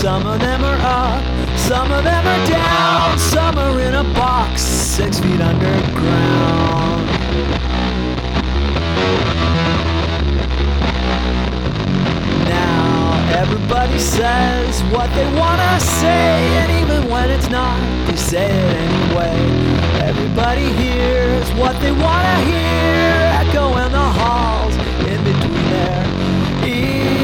Some of them are up, some of them are down, some are in a box 6 feet underground. Now everybody says what they wanna say, and even when it's not, they say it anyway. Everybody hears what they wanna hear, echo in the halls in between their ears.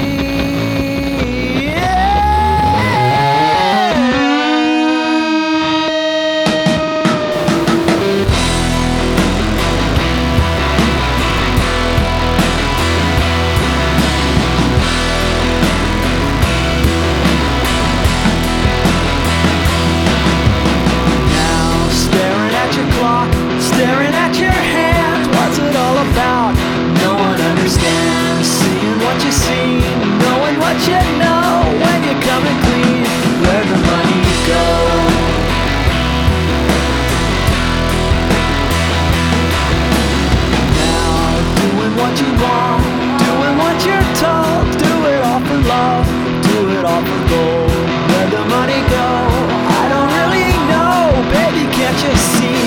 Staring at your hands, what's it all about? No one understands. Seeing what you see, knowing what you know. When you're coming clean, where'd the money go? Now, doing what you want, doing what you're told. Do it all for love, do it all for gold. Where'd the money go? I don't really know, baby, can't you see?